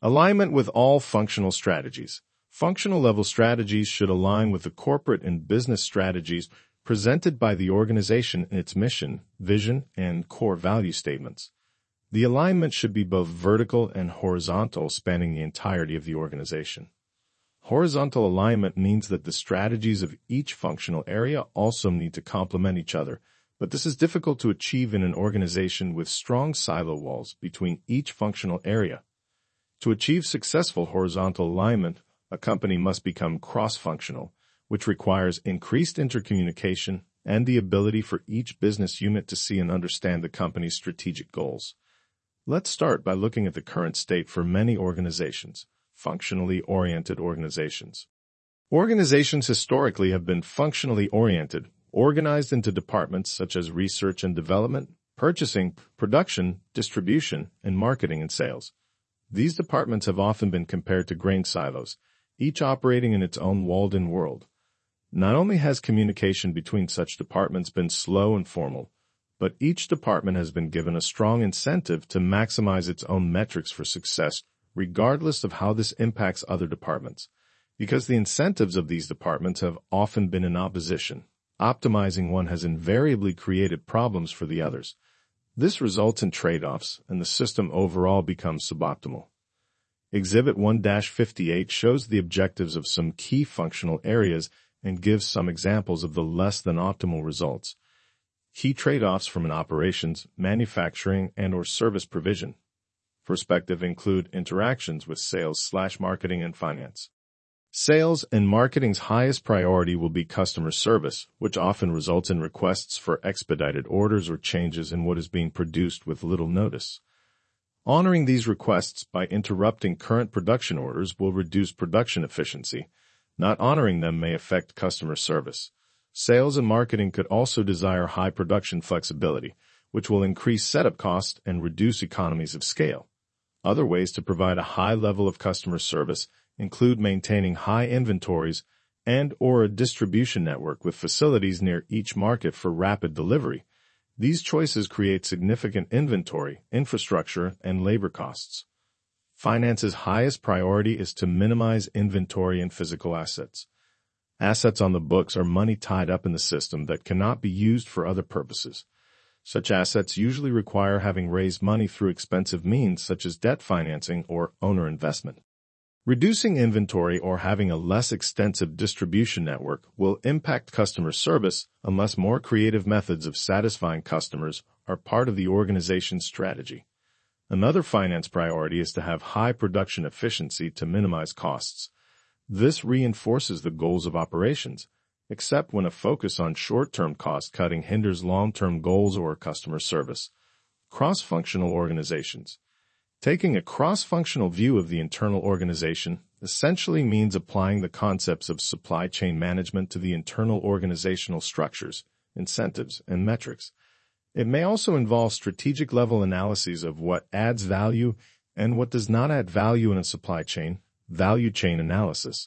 Alignment with all functional strategies. Functional level strategies should align with the corporate and business strategies presented by the organization in its mission, vision, and core value statements. The alignment should be both vertical and horizontal, spanning the entirety of the organization. Horizontal alignment means that the strategies of each functional area also need to complement each other, but this is difficult to achieve in an organization with strong silo walls between each functional area. To achieve successful horizontal alignment, a company must become cross-functional, which requires increased intercommunication and the ability for each business unit to see and understand the company's strategic goals. Let's start by looking at the current state for many organizations, functionally oriented organizations. Organizations historically have been functionally oriented, organized into departments such as research and development, purchasing, production, distribution, and marketing and sales. These departments have often been compared to grain silos, each operating in its own walled-in world. Not only has communication between such departments been slow and formal, but each department has been given a strong incentive to maximize its own metrics for success, regardless of how this impacts other departments, because the incentives of these departments have often been in opposition. Optimizing one has invariably created problems for the others. This results in trade-offs, and the system overall becomes suboptimal. Exhibit 1-58 shows the objectives of some key functional areas and gives some examples of the less than optimal results. Key trade-offs from an operations, manufacturing, and/or service provision perspective include interactions with sales/marketing and finance. Sales and marketing's highest priority will be customer service, which often results in requests for expedited orders or changes in what is being produced with little notice. Honoring these requests by interrupting current production orders will reduce production efficiency. Not honoring them may affect customer service. Sales and marketing could also desire high production flexibility, which will increase setup costs and reduce economies of scale. Other ways to provide a high level of customer service include maintaining high inventories and/or a distribution network with facilities near each market for rapid delivery. These choices create significant inventory, infrastructure, and labor costs. Finance's highest priority is to minimize inventory and physical assets. Assets on the books are money tied up in the system that cannot be used for other purposes. Such assets usually require having raised money through expensive means such as debt financing or owner investment. Reducing inventory or having a less extensive distribution network will impact customer service unless more creative methods of satisfying customers are part of the organization's strategy. Another finance priority is to have high production efficiency to minimize costs. This reinforces the goals of operations, except when a focus on short-term cost-cutting hinders long-term goals or customer service. Cross-functional organizations. Taking a cross-functional view of the internal organization essentially means applying the concepts of supply chain management to the internal organizational structures, incentives, and metrics. It may also involve strategic-level analyses of what adds value and what does not add value in a supply chain, value chain analysis.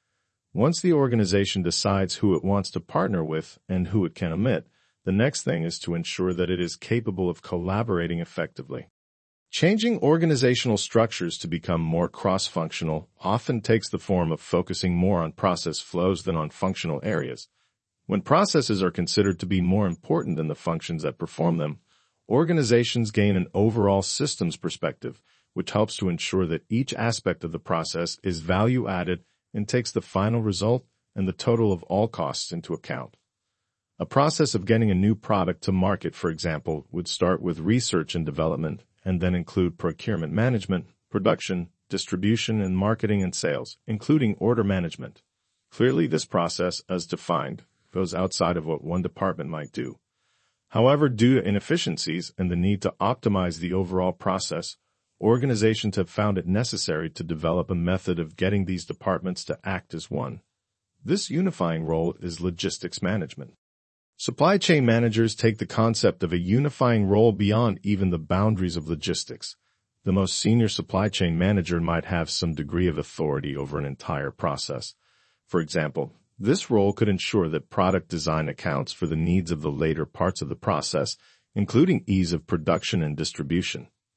Once the organization decides who it wants to partner with and who it can omit, the next thing is to ensure that it is capable of collaborating effectively. Changing organizational structures to become more cross-functional often takes the form of focusing more on process flows than on functional areas. When processes are considered to be more important than the functions that perform them, organizations gain an overall systems perspective, which helps to ensure that each aspect of the process is value-added and takes the final result and the total of all costs into account. A process of getting a new product to market, for example, would start with research and development and then include procurement management, production, distribution, and marketing and sales, including order management. Clearly, this process, as defined, goes outside of what one department might do. However, due to inefficiencies and the need to optimize the overall process, organizations have found it necessary to develop a method of getting these departments to act as one. This unifying role is logistics management. Supply chain managers take the concept of a unifying role beyond even the boundaries of logistics. The most senior supply chain manager might have some degree of authority over an entire process. For example, this role could ensure that product design accounts for the needs of the later parts of the process, including ease of production and distribution.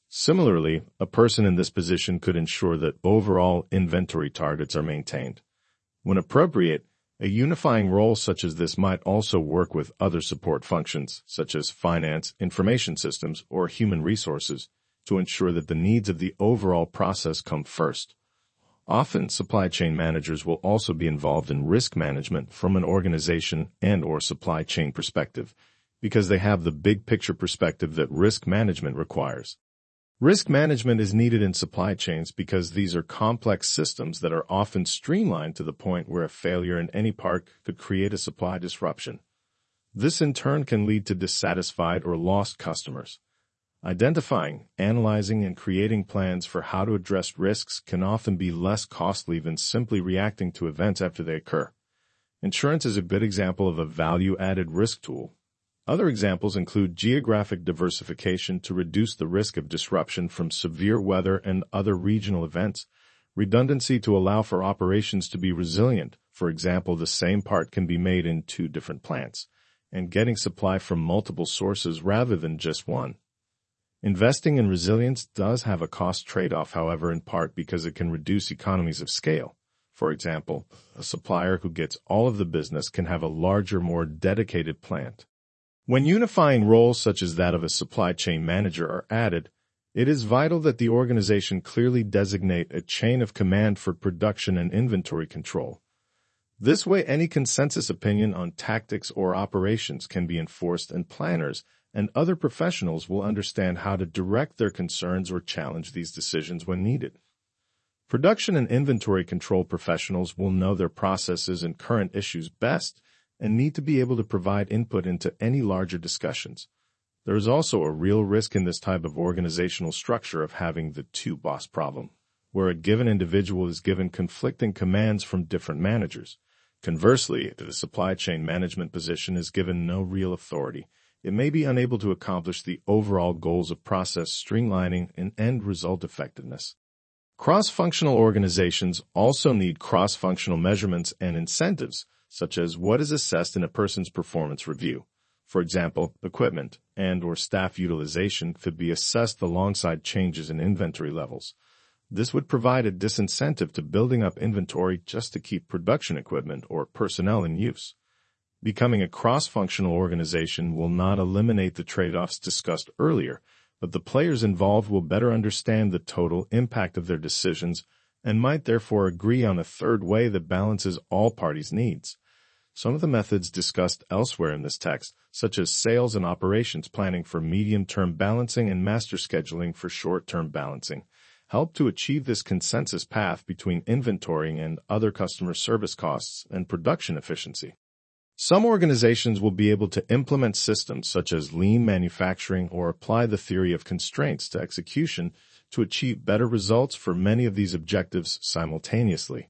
Similarly, a person in this position could ensure that overall inventory targets are maintained. When appropriate, a unifying role such as this might also work with other support functions, such as finance, information systems, or human resources, to ensure that the needs of the overall process come first. Often, supply chain managers will also be involved in risk management from an organization and/or supply chain perspective, because they have the big picture perspective that risk management requires. Risk management is needed in supply chains because these are complex systems that are often streamlined to the point where a failure in any part could create a supply disruption. This in turn can lead to dissatisfied or lost customers. Identifying, analyzing, and creating plans for how to address risks can often be less costly than simply reacting to events after they occur. Insurance is a good example of a value-added risk tool. Other examples include geographic diversification to reduce the risk of disruption from severe weather and other regional events, redundancy to allow for operations to be resilient, for example, the same part can be made in 2 different plants, and getting supply from multiple sources rather than just one. Investing in resilience does have a cost trade-off, however, in part because it can reduce economies of scale. For example, a supplier who gets all of the business can have a larger, more dedicated plant. When unifying roles such as that of a supply chain manager are added, it is vital that the organization clearly designate a chain of command for production and inventory control. This way, any consensus opinion on tactics or operations can be enforced, and planners and other professionals will understand how to direct their concerns or challenge these decisions when needed. Production and inventory control professionals will know their processes and current issues best and need to be able to provide input into any larger discussions. There is also a real risk in this type of organizational structure of having the two-boss problem, where a given individual is given conflicting commands from different managers. Conversely, if the supply chain management position is given no real authority, it may be unable to accomplish the overall goals of process streamlining and end result effectiveness. Cross-functional organizations also need cross-functional measurements and incentives, such as what is assessed in a person's performance review. For example, equipment and/or staff utilization could be assessed alongside changes in inventory levels. This would provide a disincentive to building up inventory just to keep production equipment or personnel in use. Becoming a cross-functional organization will not eliminate the trade-offs discussed earlier, but the players involved will better understand the total impact of their decisions and might therefore agree on a third way that balances all parties' needs. Some of the methods discussed elsewhere in this text, such as sales and operations planning for medium-term balancing and master scheduling for short-term balancing, help to achieve this consensus path between inventory and other customer service costs and production efficiency. Some organizations will be able to implement systems such as lean manufacturing or apply the theory of constraints to execution to achieve better results for many of these objectives simultaneously.